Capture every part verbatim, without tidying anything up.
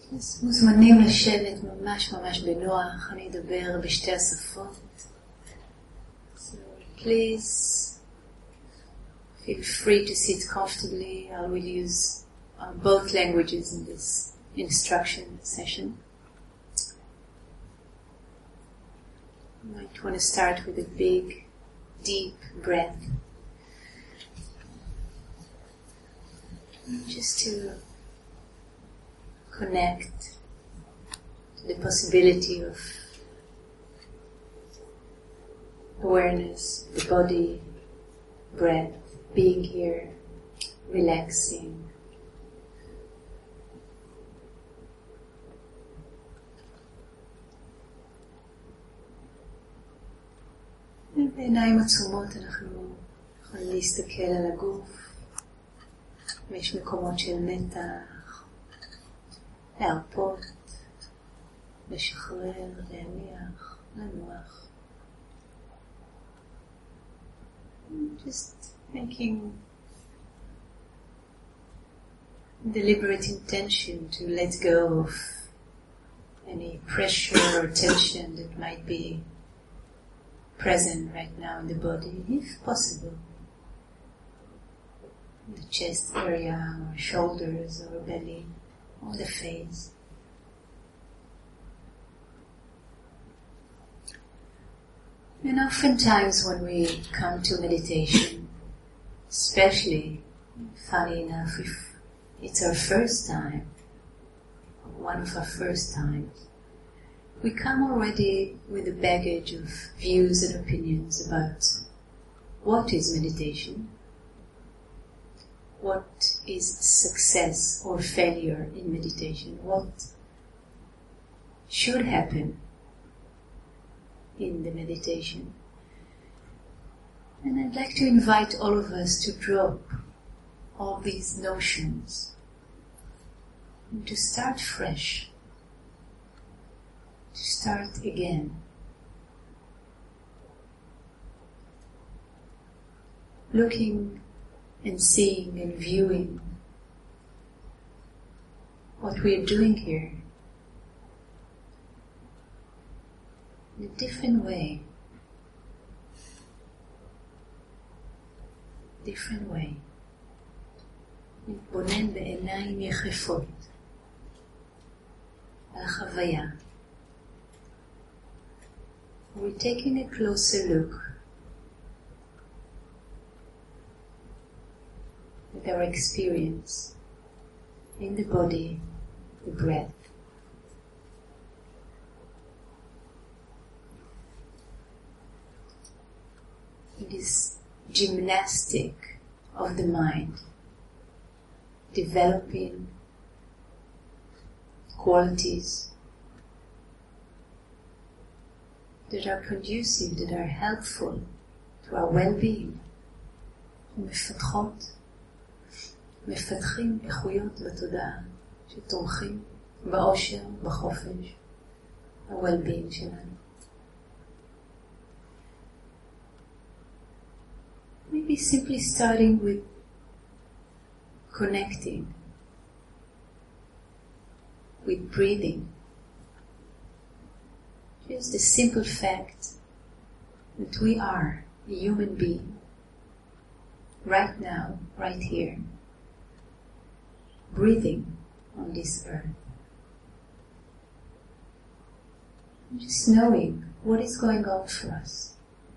אז מוזמנים לשבת ממש ממש בנוח, אני אדבר בשתי השפות. So please feel free to sit comfortably. I will use uh, both languages in this instruction session. You might want to start with a big, deep breath. Just to connect to the possibility of awareness, the body, breath, being here, relaxing. בעיניים עצומות אנחנו יכולים להסתכל על הגוף, ויש מקומות של מתח, להרפות, לשחרר, להניח, לנוח. Just making deliberate intention to let go of any pressure or tension that might be present right now in the body, if possible. The chest area, or shoulders, or belly, or the face. And oftentimes when we come to meditation, especially, funny enough, if it's our first time, one of our first times, we come already with a baggage of views and opinions about what is meditation, what is success or failure in meditation, what should happen in the meditation. And I'd like to invite all of us to drop all these notions and to start fresh, to start again. Looking and seeing and viewing what we are doing here in a different way. different way. להתבונן בעיניים יחפות על החוויה. We're taking a closer look at our experience in the body, the breath. It is gymnastic of the mind, developing qualities that are conducive, that are helpful to our well-being. מפתחות, מפתחים איכויות בתודעה שתומכים באושר, בחופש, ה-well-being שלנו. Maybe simply starting with connecting with breathing. Just the simple fact that we are a human being right now, right here, breathing on this earth. Just knowing what is going on for us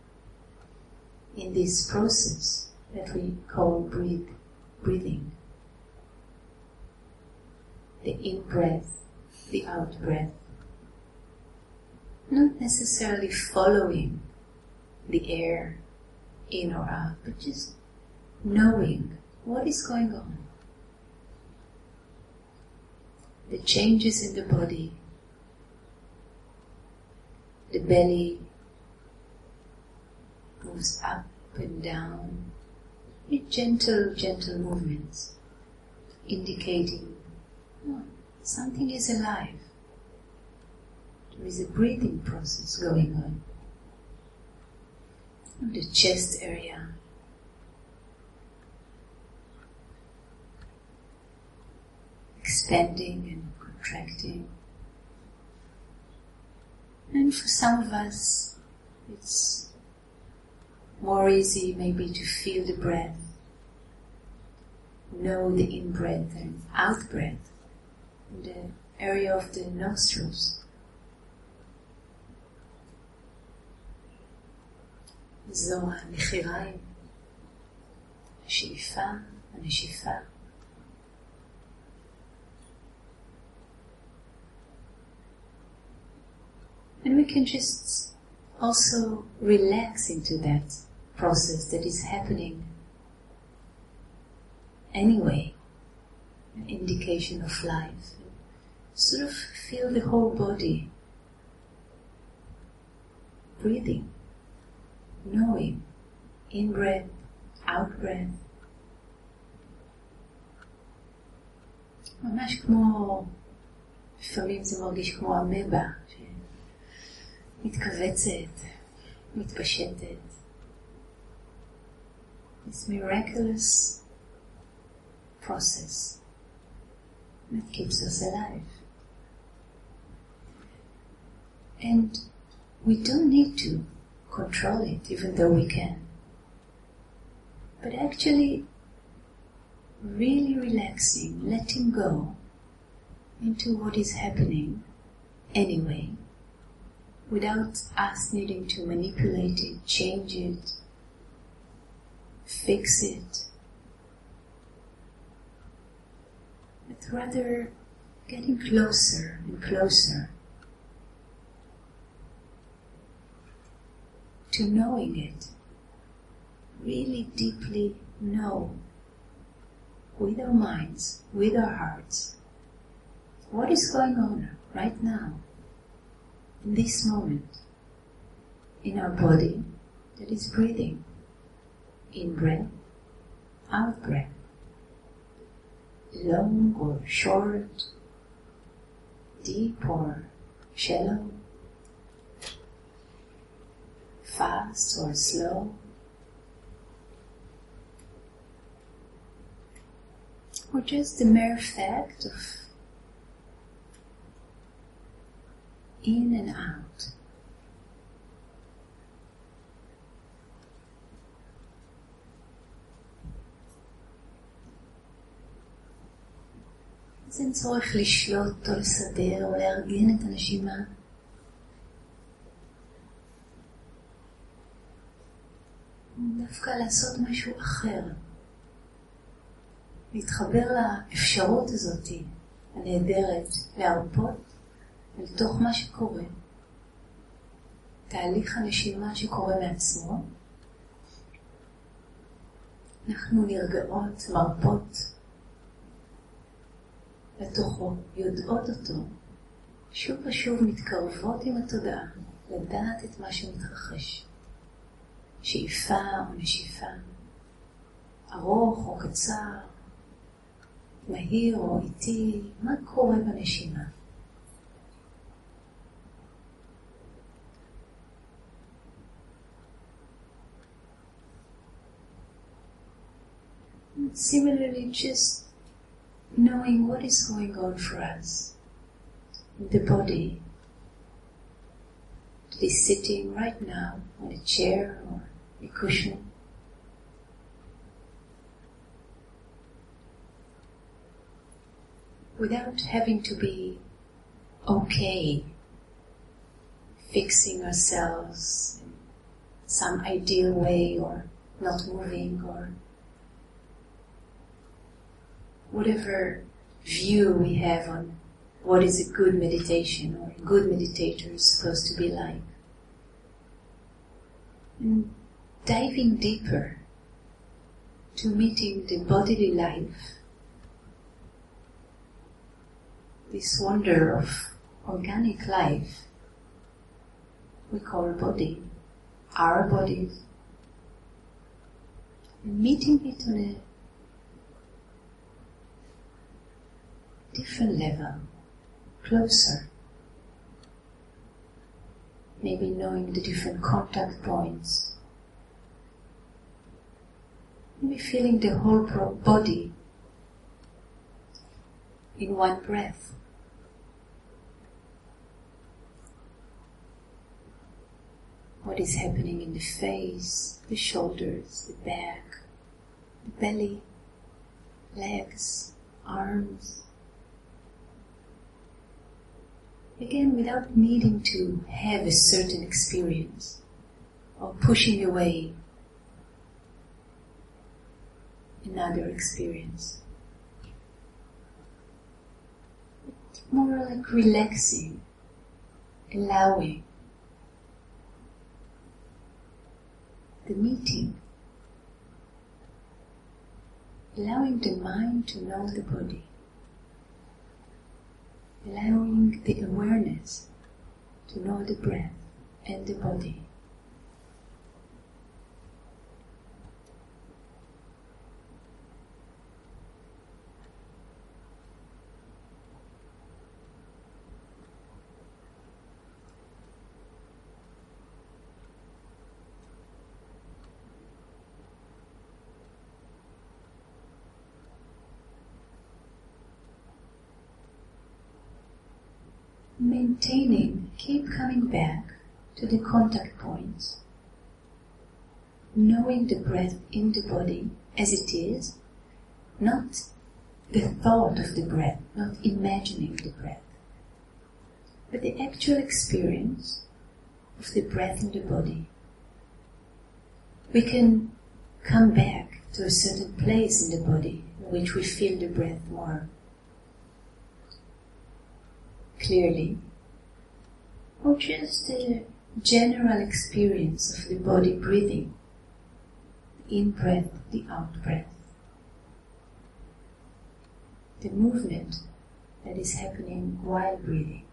in this process that we call breathe, breathing. The in-breath, the out-breath. Not necessarily following the air in or out, but just knowing what is going on. The changes in the body, the belly moves up and down with gentle, gentle movements, indicating oh, something is alive. There is a breathing process going on. And the chest area, expanding and contracting. And for some of us, it's more easy maybe to feel the breath, know the in-breath and out-breath in the area of the nostrils. זו הנחיריים, השאיפה, הנשיפה. And we can just also relax into that process that is happening anyway, an indication of life. Sort of feel the whole body breathing, knowing, in-breath, out-breath. ממש כמו, לפעמים זה מרגיש כמו אמבה, מתכווצת, מתפשטת. This miraculous process that keeps us alive. And we don't need to control it, even though we can. But actually, really relaxing, letting go into what is happening anyway, without us needing to manipulate it, change it, fix it, but rather getting closer and closer to knowing it, really deeply know with our minds, with our hearts, what is going on right now, in this moment, in our body that is breathing, in breath, out breath, long or short, deep or shallow, fast or slow, or just the mere fact of in and out. אז אין צורך לשלוט או לסדר או לארגן את הנשימה. דווקא לעשות משהו אחר. להתחבר לאפשרות הזאת הנהדרת, להרפות אל תוך מה שקורה. תהליך הנשימה שקורה מעצמו. אנחנו נרגעות, מרפות לתוכו, יודעות אותו, שוב ושוב מתקרבות עם התודעה, לדעת את מה שמתרחש. שאיפה או נשיפה, ארוך או קצר, מהיר או איטי, מה קורה בנשימה? Similarly, just knowing what is going on for us in the body, to be sitting right now on a chair or a cushion, without having to be okay, fixing ourselves in some ideal way or not moving or whatever view we have on what is a good meditation or a good meditator is supposed to be like. And diving deeper to meeting the bodily life, this wonder of organic life we call body, our bodies, and meeting it on a different level, closer. Maybe knowing the different contact points. Maybe feeling the whole body in one breath. what is happening in the face, the shoulders, the back, the belly, legs, arms. Again, without needing to have a certain experience or pushing away another experience. More like relaxing, allowing the meeting, allowing the mind to know the body, allowing the awareness to know the breath and the body. Maintaining, keep coming back to the contact points, knowing the breath in the body as it is, not the thought of the breath, not imagining the breath, but the actual experience of the breath in the body. We can come back to a certain place in the body in which we feel the breath more clearly, or just a general experience of the body breathing, the in-breath, the out-breath, the movement that is happening while breathing.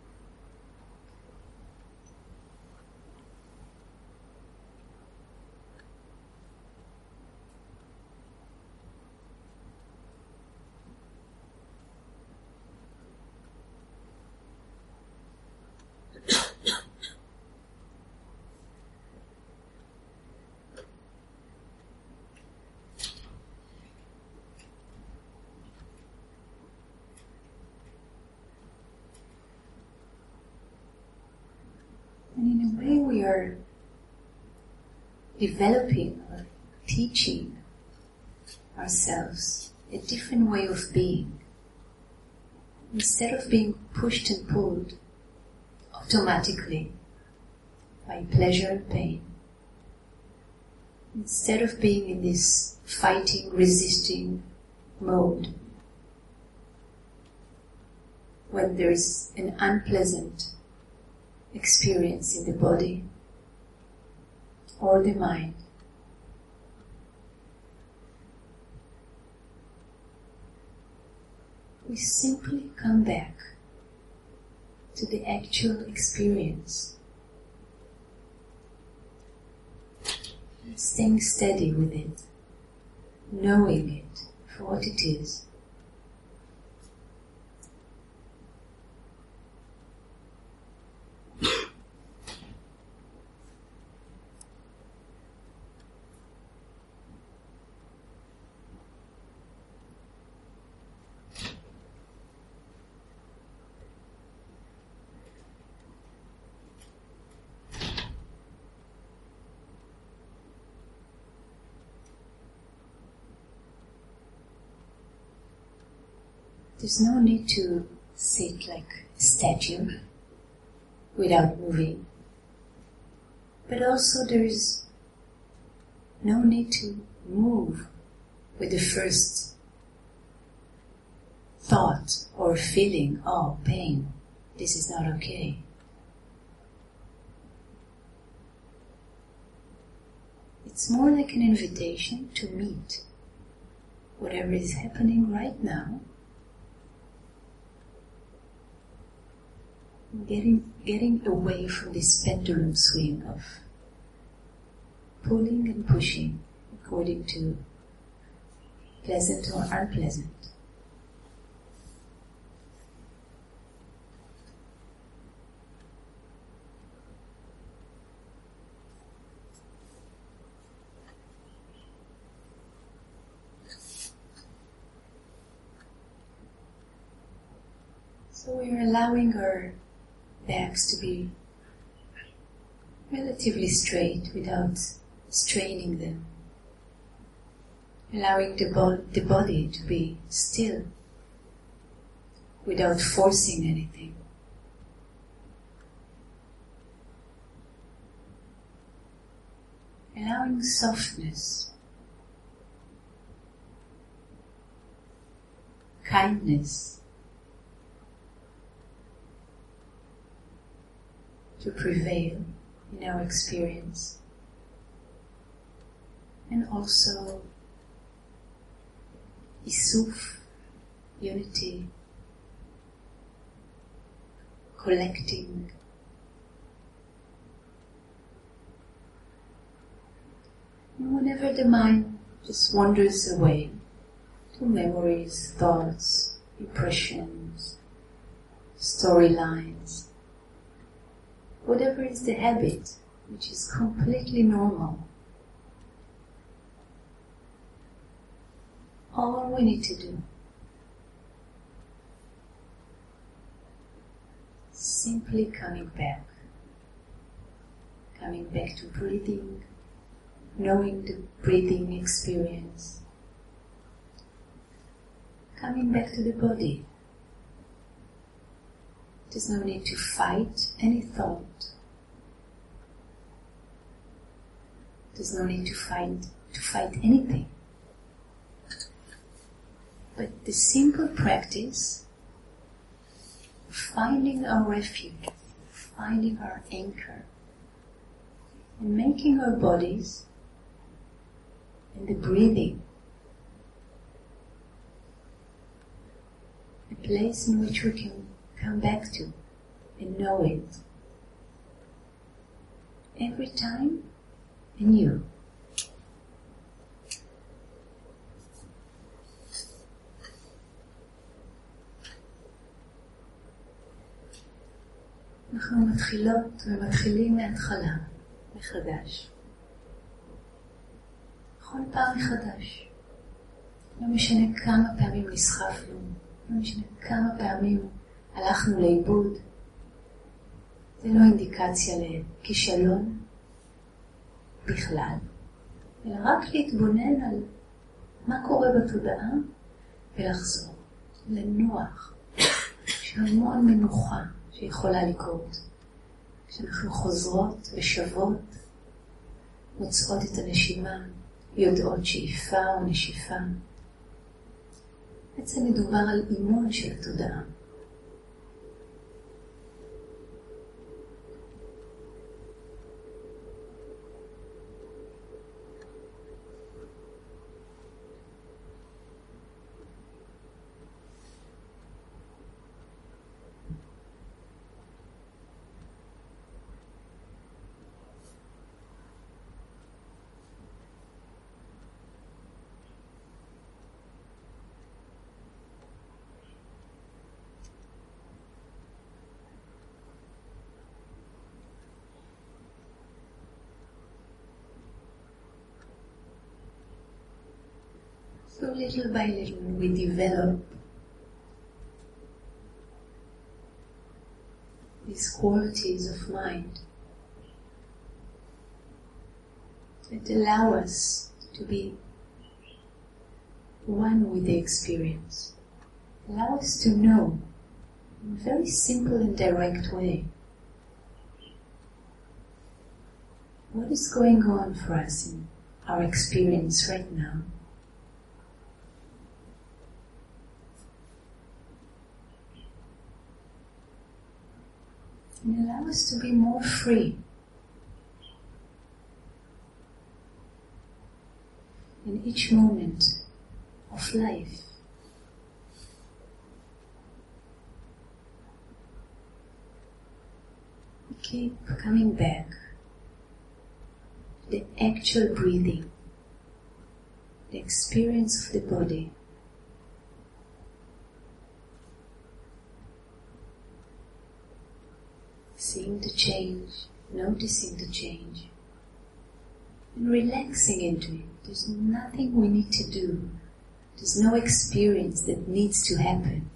And in a way we are developing or teaching ourselves a different way of being. Instead of being pushed and pulled automatically by pleasure and pain, instead of being in this fighting, resisting mode, when there is an unpleasant experience in the body or the mind, we simply come back to the actual experience, staying steady with it, knowing it for what it is. There's no need to sit like a statue without moving. But also there is no need to move with the first thought or feeling, oh, pain, this is not okay. It's more like an invitation to meet whatever is happening right now, getting getting away from this pendulum swing of pulling and pushing according to pleasant or unpleasant. So we are allowing our backs to be relatively straight without straining them, allowing the, bo- the body to be still without forcing anything. Allowing softness, kindness to prevail in our experience, and also isuf, unity, collecting. And whenever the mind just wanders away to memories, thoughts, impressions, storylines, whatever is the habit, which is completely normal, all we need to do, simply coming back, coming back to breathing, knowing the breathing experience, coming back to the body. There's no need to fight any thought. There's no need to fight to fight anything. But the simple practice of finding our refuge, finding our anchor, and making our bodies and the breathing a place in which we can come back to and know it every time anew. אנחנו מתחילות ומתחילים מההתחלה מחדש. כל פעם מחדש. לא משנה כמה פעמים נסחפנו, לא משנה כמה פעמים הלכנו לאיבוד. זה לא אינדיקציה לכישלון בכלל, אלא רק להתבונן על מה קורה בתודעה ולחזור, לנוח. יש המון מנוחה שיכולה לקרות. כשאנחנו חוזרות ושבות, מוצאות את הנשימה, יודעות שאיפה או נשיפה. בעצם מדובר על אימון של התודעה. So little by little we develop these qualities of mind that allow us to be one with the experience, allow us to know in a very simple and direct way what is going on for us in our experience right now. And allow us to be more free in each moment of life. We keep coming back to the actual breathing, the experience of the body. Seeing the change, noticing the change, and relaxing into it. There's nothing we need to do. There's no experience that needs to happen.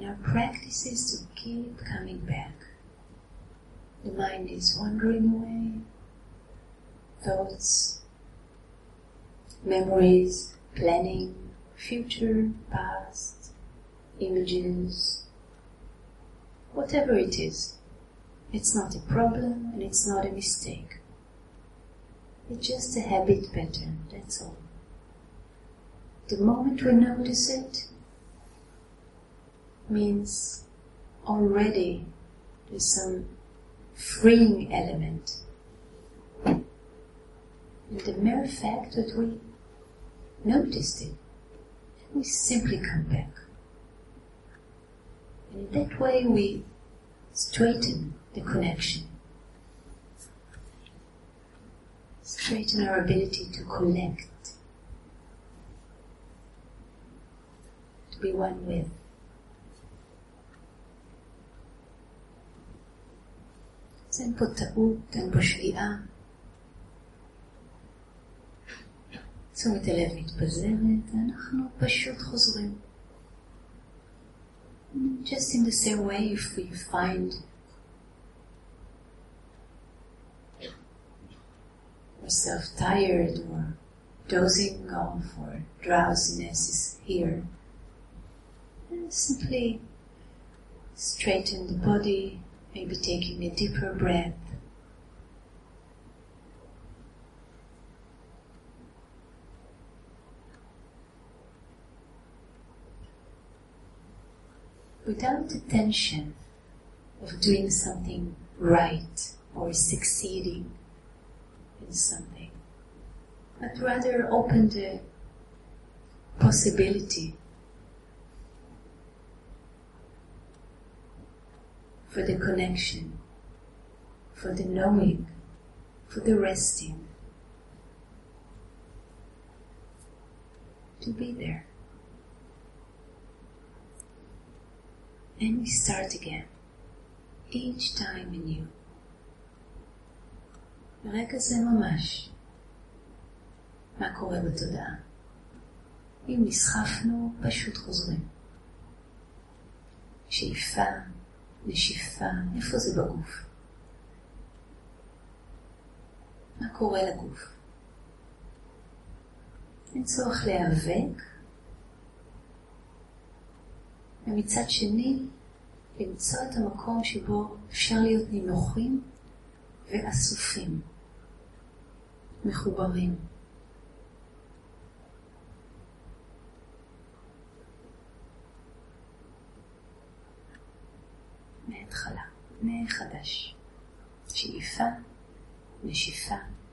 our practice is to keep coming back. The mind is wandering away. Thoughts, memories, planning, future, past, images, whatever it is. It's not a problem and it's not a mistake. It's just a habit pattern, that's all. The moment we notice it means already there's some freeing element. And the mere fact that we noticed it, we simply come back. And in that way we straighten the connection. Straighten our ability to connect. To be one with. אז אין פה טעות, אין פה שגיאה. תשומת הלב מתפזרת, ואנחנו פשוט חוזרים. Just in the same way, if we find ourselves tired or dozing off or drowsiness is here, and simply straighten the body, maybe taking a deeper breath. Without the tension of doing something right or succeeding in something, but rather open the possibility for the connection, for the knowing, for the resting, to be there. And we start again, each time anew. ברגע זה ממש, מה קורה בתודעה? אם נסחפנו, פשוט חוזרים. שאיפה, נשיפה, איפה זה בגוף? מה קורה לגוף? אין צורך להיאבק, ומצד שני, למצוא את המקום שבו אפשר להיות נינוחים ואסופים, מחוברים. מההתחלה, מחדש. שאיפה, נשיפה.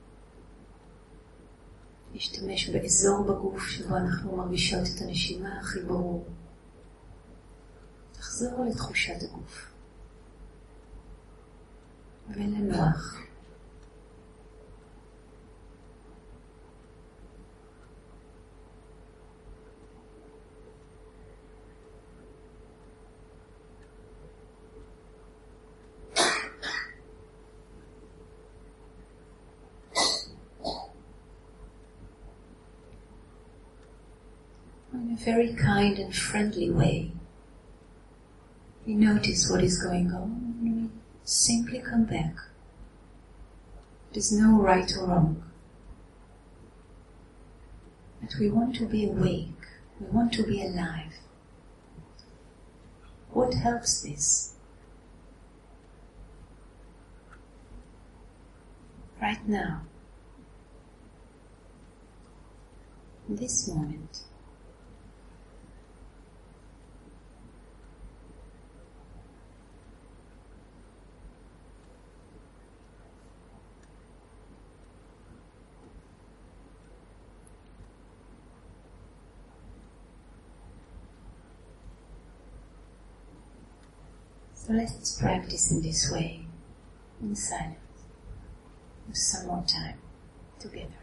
להשתמש באזור בגוף שבו אנחנו מרגישות את הנשימה הכי ברור. תחזור לתחושת הגוף. ולנוח. In a very kind and friendly way, we notice what is going on and we simply come back. There's no right or wrong. But we want to be awake. We want to be alive. What helps this? Right now. In this moment. So let's practice in this way, in silence, with some more time together.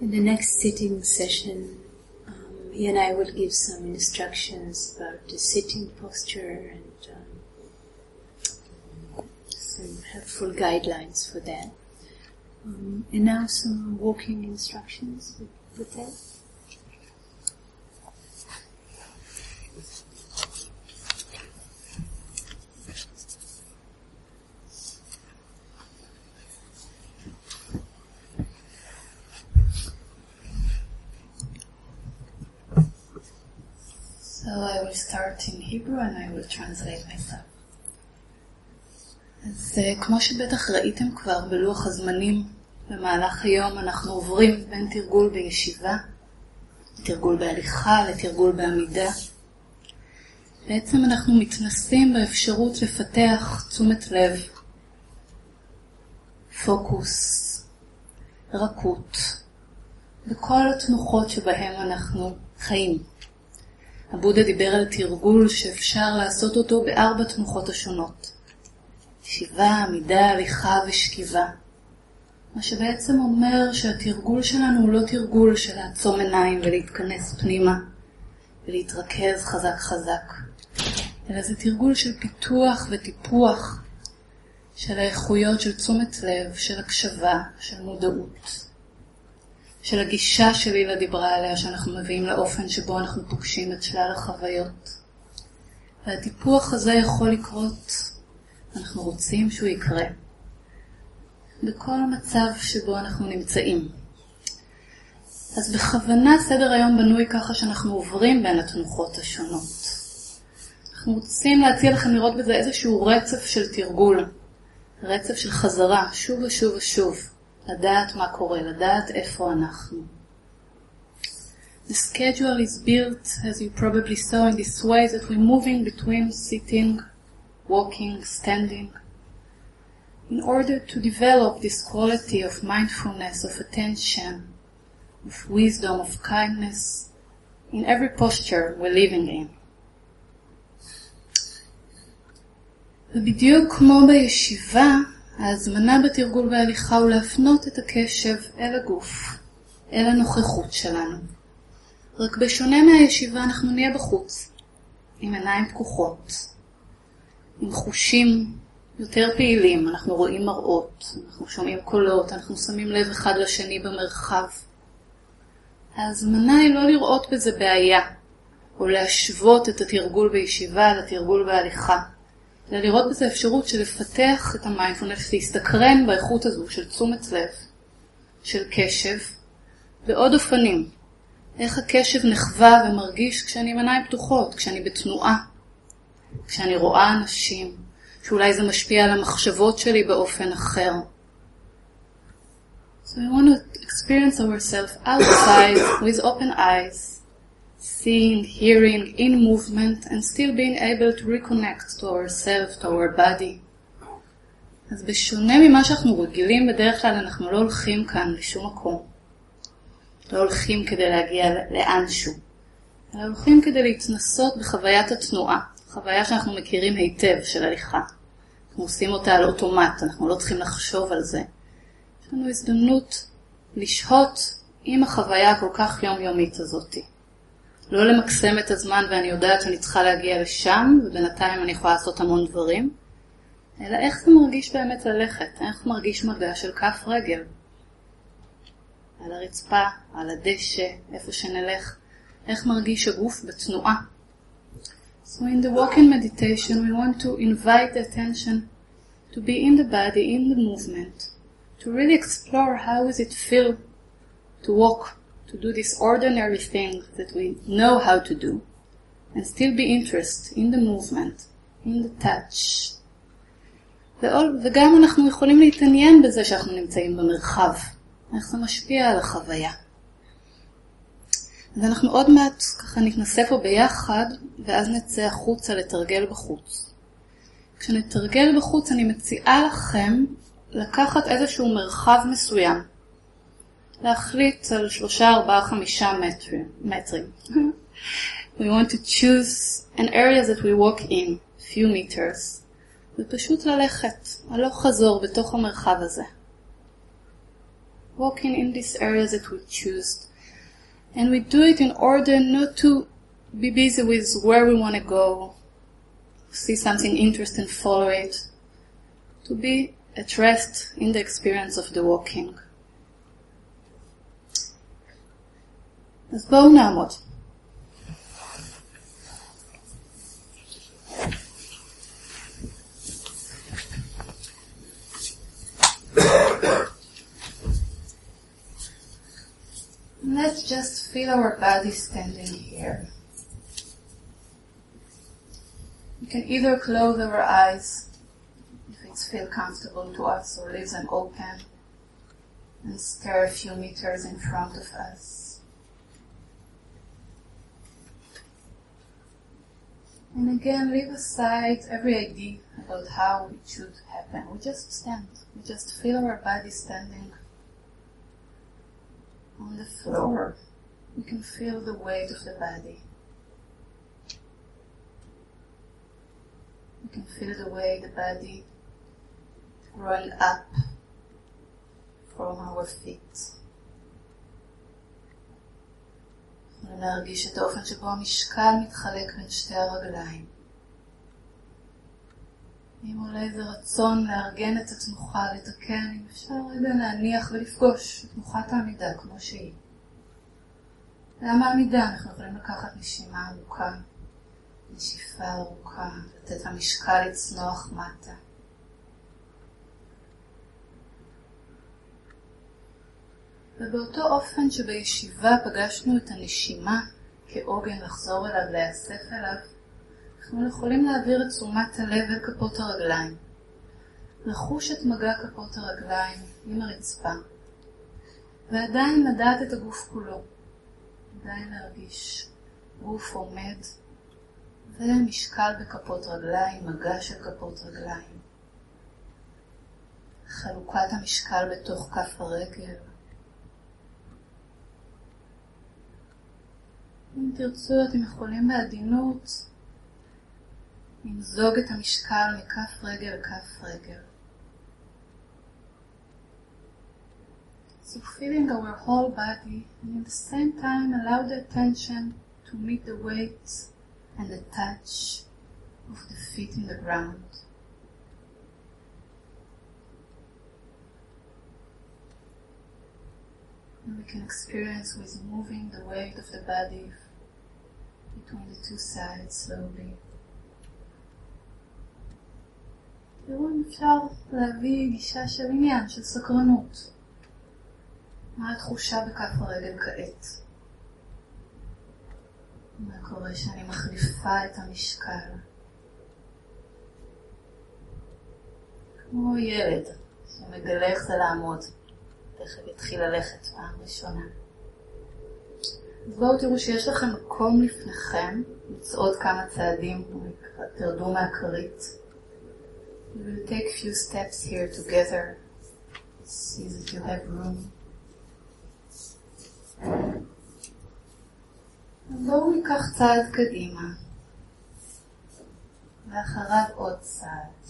In the next sitting session, um, he and I will give some instructions about the sitting posture and um, some helpful guidelines for that. Um, and now some walking instructions with, with that. So I will start in Hebrew and I will translate myself. אז כמו שבטח ראיתם כבר בלוח הזמנים, במהלך היום אנחנו עוברים בין תרגול בישיבה, תרגול בהליכה, לתרגול בעמידה. בעצם אנחנו מתנסים באפשרות לפתח תשומת לב, פוקוס, רכות, בכל התנוחות שבהם אנחנו חיים. הבודה דיבר על תרגול שאפשר לעשות אותו בארבע תנוחות השונות. ישיבה, עמידה, הליכה ושכיבה. מה שבעצם אומר שהתרגול שלנו הוא לא תרגול של לעצום עיניים ולהתכנס פנימה ולהתרכז חזק חזק. אלא זה תרגול של פיתוח וטיפוח של האיכויות של תשומת לב, של הקשבה, של מודעות. של הגישה שלילה דיברה עליה שאנחנו מביאים לאופן שבו אנחנו פוגשים את שלל החוויות. והטיפוח הזה יכול לקרות, אנחנו רוצים שהוא יקרה, בכל המצב שבו אנחנו נמצאים. אז בכוונה סדר היום בנוי ככה שאנחנו עוברים בין התנוחות השונות. אנחנו רוצים להציע לכם לראות בזה איזשהו רצף של תרגול, רצף של חזרה, שוב ושוב ושוב. לדעת מה קורה, לדעת איפה אנחנו. The schedule is built, as you probably saw, in this way that we're moving between sitting, walking, standing, in order to develop this quality of mindfulness, of attention, of wisdom, of kindness, in every posture we're living in. ובדיוק כמו בישיבה, ההזמנה בתרגול וההליכה הוא להפנות את הקשב אל הגוף, אל הנוכחות שלנו. רק בשונה מהישיבה אנחנו נהיה בחוץ, עם עיניים פקוחות, עם חושים יותר פעילים, אנחנו רואים מראות, אנחנו שומעים קולות, אנחנו שמים לב אחד לשני במרחב. ההזמנה היא לא לראות בזה בעיה, או להשוות את התרגול בישיבה לתרגול בהליכה. אלא לראות בזה אפשרות של לפתח את המיינדפולנס, להסתקרן באיכות הזו של תשומת לב, של קשב, בעוד אופנים. איך הקשב נחווה ומרגיש כשאני עם עיניים פתוחות, כשאני בתנועה, כשאני רואה אנשים, שאולי זה משפיע על המחשבות שלי באופן אחר. So we want to experience ourselves outside with open eyes, seeing, hearing, in movement, and still being able to reconnect to ourselves, to our body. אז בשונה ממה שאנחנו רגילים, בדרך כלל אנחנו לא הולכים כאן לשום מקום. לא הולכים כדי להגיע לאנשהו. אלא הולכים כדי להתנסות בחוויית התנועה. חוויה שאנחנו מכירים היטב של הליכה. אנחנו עושים אותה על אוטומט, אנחנו לא צריכים לחשוב על זה. יש לנו הזדמנות לשהות עם החוויה הכל כך יומיומית הזאת. לא למקסם את הזמן ואני יודעת שאני צריכה להגיע לשם, ובינתיים אני יכולה לעשות המון דברים, אלא איך זה מרגיש באמת ללכת, איך מרגיש מגע של כף רגל. על הרצפה, על הדשא, איפה שנלך, איך מרגיש הגוף בתנועה. So in the walking meditation we want to invite the attention to be in the body, in the movement, to really explore how does it feel to walk, to do these ordinary things that we know how to do, and still be interested in the movement, in the touch. וגם אנחנו יכולים להתעניין בזה שאנחנו נמצאים במרחב, איך זה משפיע על החוויה. אז אנחנו עוד מעט ככה נתנסה פה ביחד, ואז נצא החוצה לתרגל בחוץ. כשנתרגל בחוץ אני מציעה לכם לקחת איזשהו מרחב מסוים, להחליט על שלושה, ארבעה, חמישה מטרים. מטרים. We want to choose an area that we walk in, few meters, ופשוט ללכת, הלוך חזור בתוך המרחב הזה. walking in these areas that we choose. And we do it in order not to be busy with where we want to go, see something interesting, follow it, to be at rest in the experience of the walking. אז בואו נעמוד. Let's just feel our body standing here. We can either close our eyes if it feels comfortable to us, or leave them open and stare a few meters in front of us. And again, leave aside every idea about how it should happen. We just stand. We just feel our body standing on the floor. We can feel the weight of the body. We can feel the way the body growing up from our feet. ונרגיש את האופן שבו המשקל מתחלק בין שתי הרגליים. אם עולה איזה רצון לארגן את התנוחה, לתקן, אם אפשר רגע להניח ולפגוש את תנוחת העמידה כמו שהיא. למה עמידה? אנחנו יכולים לקחת נשימה עמוקה, נשיפה ארוכה, לתת המשקל לצנוח מטה. ובאותו אופן שבישיבה פגשנו את הנשימה כעוגן לחזור אליו, להיאסף אליו, אנחנו יכולים להעביר את תשומת הלב אל כפות הרגליים, לחוש את מגע כפות הרגליים עם הרצפה, ועדיין לדעת את הגוף כולו, עדיין להרגיש גוף עומד ומשקל בכפות רגליים, מגע של כפות רגליים, חלוקת המשקל בתוך כף הרגל. אם תרצו, אתם יכולים בעדינות למזוג את המשקל מכף רגל לכף רגל. So feeling our whole body, and at the same time allow the attention to meet the weight and the touch of the feet in the ground. And we can experience with moving the weight of the body between the two sides slowly. תראו אם אפשר להביא גישה של עניין, של סקרנות. מה התחושה בכף הרגל כעת? מה קורה שאני מחליפה את המשקל? כמו ילד שמגלה איך זה לעמוד. תכף יתחיל ללכת פעם ראשונה. אז בואו תראו שיש לכם מקום לפניכם, לצעוד כמה צעדים, תרדו מהכרית. You will take a few steps here together. See that you have room. בואו ניקח צעד קדימה, ואחריו עוד צעד.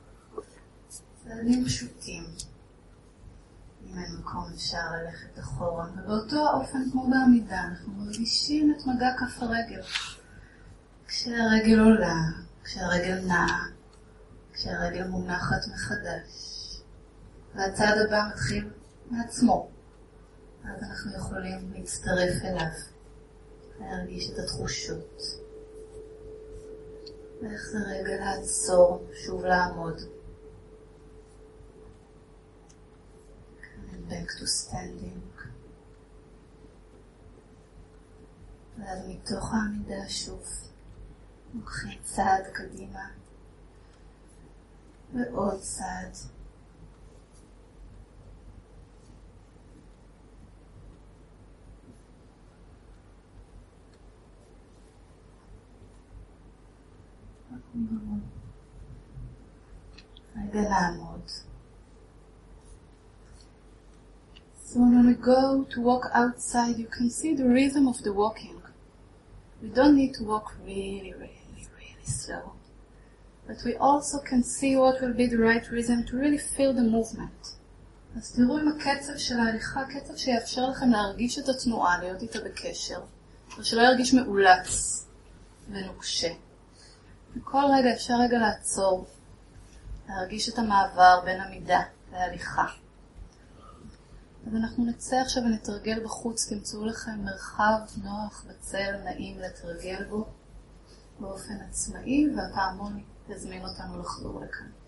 צעדים פשוטים. אם אין מקום אפשר ללכת אחורה, ובאותו האופן כמו בעמידה אנחנו מרגישים את מגע כף הרגל. כשהרגל עולה, כשהרגל נעה, כשהרגל מונחת מחדש, והצעד הבא מתחיל מעצמו, אז אנחנו יכולים להצטרף אליו, להרגיש את התחושות. ואיך זה רגע לעצור, שוב לעמוד. Back to standing. ואז מתוך העמידה שוב לוקחים צעד קדימה ועוד צעד. רגע לעמוד. So when we go to walk outside, you can see the rhythm of the walking. We don't need to walk really, really, really slow. But we also can see what will be the right rhythm to really feel the movement. אז תראו עם הקצב של ההליכה, קצב שיאפשר לכם להרגיש את התנועה, להיות איתה בקשר, ושלא ירגיש מאולץ ונוקשה. בכל רגע אפשר רגע לעצור, להרגיש את המעבר בין עמידה להליכה. אז אנחנו נצא עכשיו ונתרגל בחוץ, תמצאו לכם מרחב נוח בצל, נעים לתרגל בו באופן עצמאי, והפעמון יזמין אותנו לחזור לכאן.